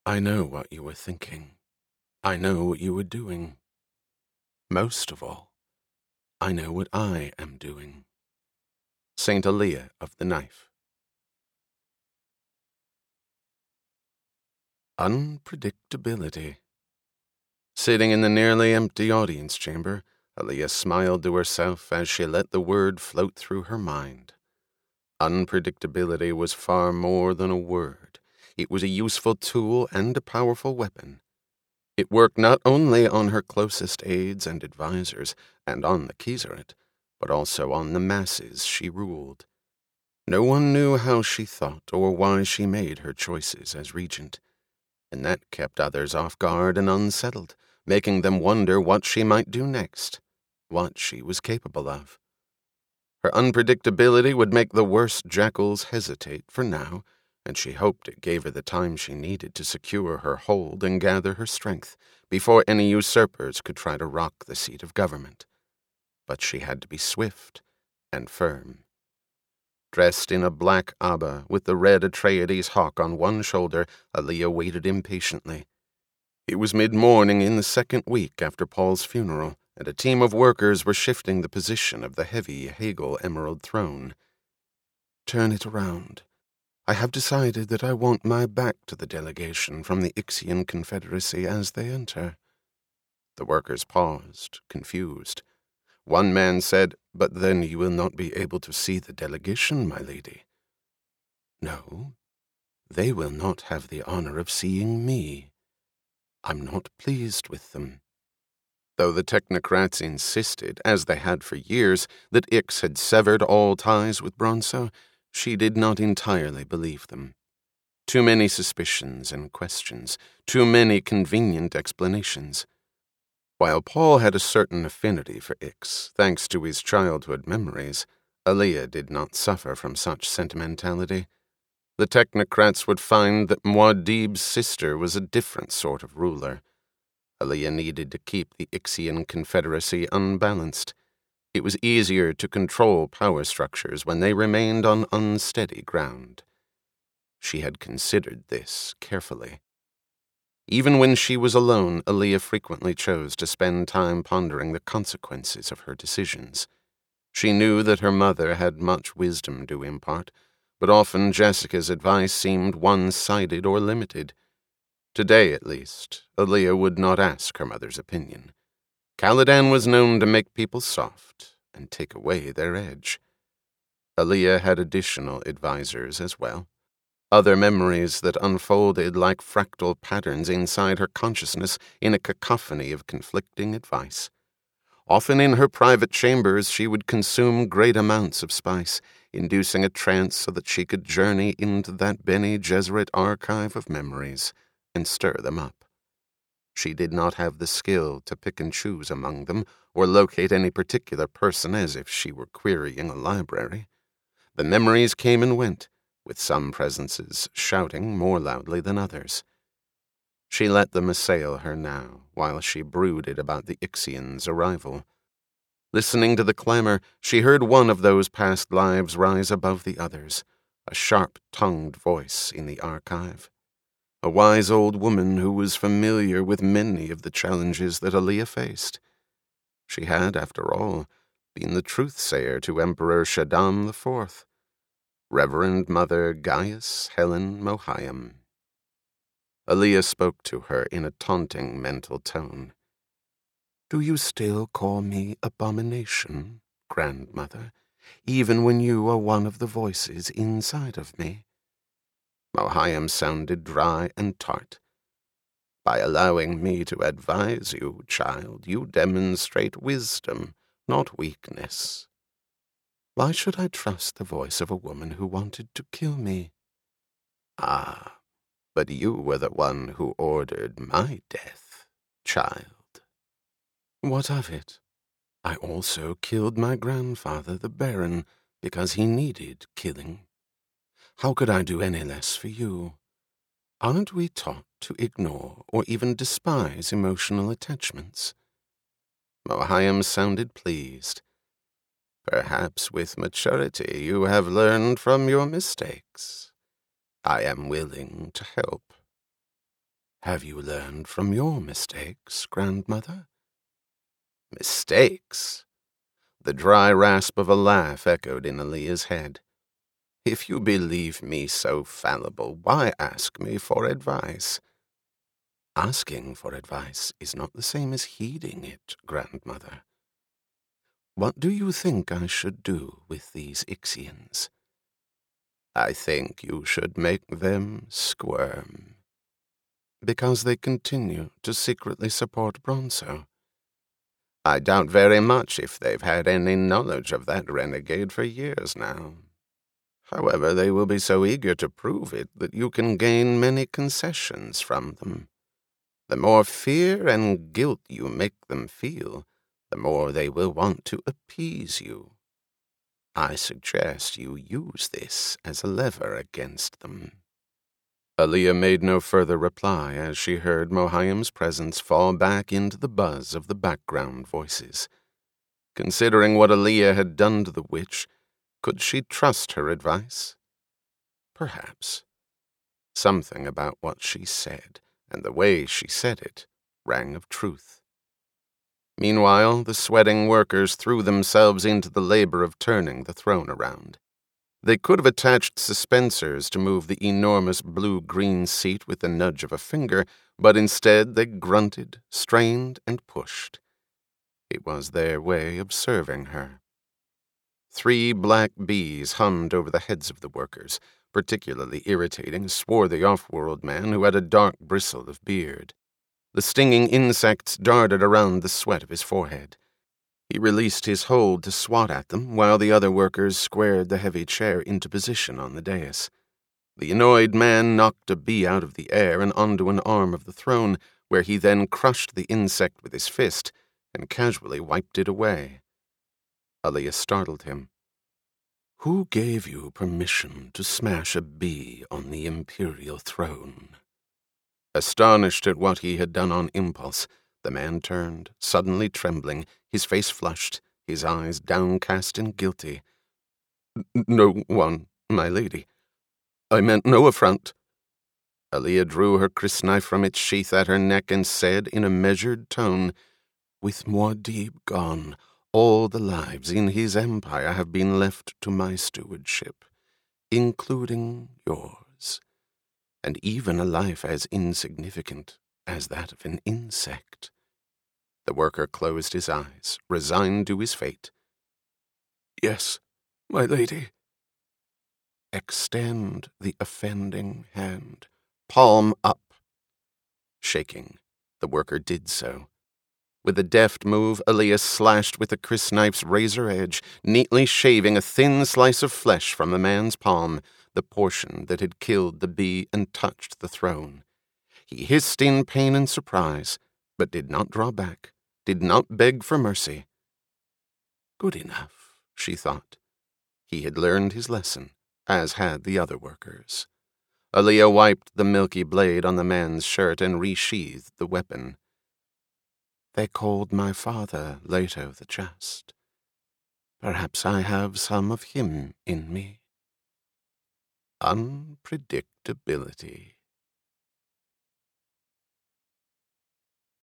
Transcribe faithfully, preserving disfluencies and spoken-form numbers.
I know what you were thinking. I know what you were doing. Most of all, I know what I am doing. Saint Aaliyah of the Knife. Unpredictability. Sitting in the nearly empty audience chamber, Aaliyah smiled to herself as she let the word float through her mind. Unpredictability was far more than a word. It was a useful tool and a powerful weapon. It worked not only on her closest aides and advisers, and on the Kieserate, but also on the masses she ruled. No one knew how she thought or why she made her choices as regent, and that kept others off guard and unsettled, making them wonder what she might do next, what she was capable of. Her unpredictability would make the worst jackals hesitate for now, and she hoped it gave her the time she needed to secure her hold and gather her strength before any usurpers could try to rock the seat of government. But she had to be swift and firm. Dressed in a black abba with the red Atreides hawk on one shoulder, Aaliyah waited impatiently. It was mid-morning in the second week after Paul's funeral, and a team of workers were shifting the position of the heavy Hegel emerald throne. "Turn it around. I have decided that I want my back to the delegation from the Ixian Confederacy as they enter." The workers paused, confused. One man said, "But then you will not be able to see the delegation, my lady." "No, they will not have the honor of seeing me. I'm not pleased with them." Though the technocrats insisted, as they had for years, that Ix had severed all ties with Bronso, she did not entirely believe them. Too many suspicions and questions, too many convenient explanations. While Paul had a certain affinity for Ix, thanks to his childhood memories, Aaliyah did not suffer from such sentimentality. The technocrats would find that Muad'Dib's sister was a different sort of ruler. Aaliyah needed to keep the Ixian Confederacy unbalanced. It was easier to control power structures when they remained on unsteady ground. She had considered this carefully. Even when she was alone, Aaliyah frequently chose to spend time pondering the consequences of her decisions. She knew that her mother had much wisdom to impart, but often Jessica's advice seemed one-sided or limited. Today, at least, Aaliyah would not ask her mother's opinion. Caladan was known to make people soft and take away their edge. Aaliyah had additional advisers as well. Other memories that unfolded like fractal patterns inside her consciousness in a cacophony of conflicting advice. Often in her private chambers she would consume great amounts of spice, inducing a trance so that she could journey into that Bene Gesserit archive of memories and stir them up. She did not have the skill to pick and choose among them or locate any particular person as if she were querying a library. The memories came and went, with some presences shouting more loudly than others. She let them assail her now, while she brooded about the Ixians' arrival. Listening to the clamor, she heard one of those past lives rise above the others, a sharp-tongued voice in the archive. A wise old woman who was familiar with many of the challenges that Aaliyah faced. She had, after all, been the truth-sayer to Emperor Shaddam the Fourth. Reverend Mother Gaius Helen Mohiam. Aaliyah spoke to her in a taunting mental tone. "Do you still call me abomination, grandmother, even when you are one of the voices inside of me?" Mohiam sounded dry and tart. "By allowing me to advise you, child, you demonstrate wisdom, not weakness." "Why should I trust the voice of a woman who wanted to kill me?" "Ah, but you were the one who ordered my death, child." "What of it? I also killed my grandfather, the Baron, because he needed killing. How could I do any less for you? Aren't we taught to ignore or even despise emotional attachments?" Mohiam sounded pleased. "Perhaps with maturity you have learned from your mistakes. I am willing to help." Have you learned from your mistakes, grandmother? Mistakes? The dry rasp of a laugh echoed in Aaliyah's head. If you believe me so fallible, why ask me for advice? Asking for advice is not the same as heeding it, grandmother. What do you think I should do with these Ixians? I think you should make them squirm, because they continue to secretly support Bronso. I doubt very much if they've had any knowledge of that renegade for years now. However, they will be so eager to prove it that you can gain many concessions from them. The more fear and guilt you make them feel, the more they will want to appease you. I suggest you use this as a lever against them. Aaliyah made no further reply as she heard Mohiam's presence fall back into the buzz of the background voices. Considering what Aaliyah had done to the witch, could she trust her advice? Perhaps. Something about what she said, and the way she said it, rang of truth. Meanwhile, the sweating workers threw themselves into the labor of turning the throne around. They could have attached suspensors to move the enormous blue-green seat with the nudge of a finger, but instead they grunted, strained, and pushed. It was their way of serving her. Three black bees hummed over the heads of the workers, particularly irritating a swarthy off-world man who had a dark bristle of beard. The stinging insects darted around the sweat of his forehead. He released his hold to swat at them, while the other workers squared the heavy chair into position on the dais. The annoyed man knocked a bee out of the air and onto an arm of the throne, where he then crushed the insect with his fist and casually wiped it away. Aaliyah startled him. Who gave you permission to smash a bee on the imperial throne? Astonished at what he had done on impulse, the man turned, suddenly trembling, his face flushed, his eyes downcast and guilty. No one, my lady. I meant no affront. Aaliyah drew her crysknife from its sheath at her neck and said in a measured tone, With Muad'Dib gone, all the lives in his empire have been left to my stewardship, including yours, and even a life as insignificant as that of an insect. The worker closed his eyes, resigned to his fate. Yes, my lady. Extend the offending hand, palm up. Shaking, the worker did so. With a deft move, Aaliyah slashed with the crysknife's razor edge, neatly shaving a thin slice of flesh from the man's palm, the portion that had killed the bee and touched the throne. He hissed in pain and surprise, but did not draw back, did not beg for mercy. Good enough, she thought. He had learned his lesson, as had the other workers. Aaliyah wiped the milky blade on the man's shirt and resheathed the weapon. They called my father Leto the Just. Perhaps I have some of him in me. Unpredictability.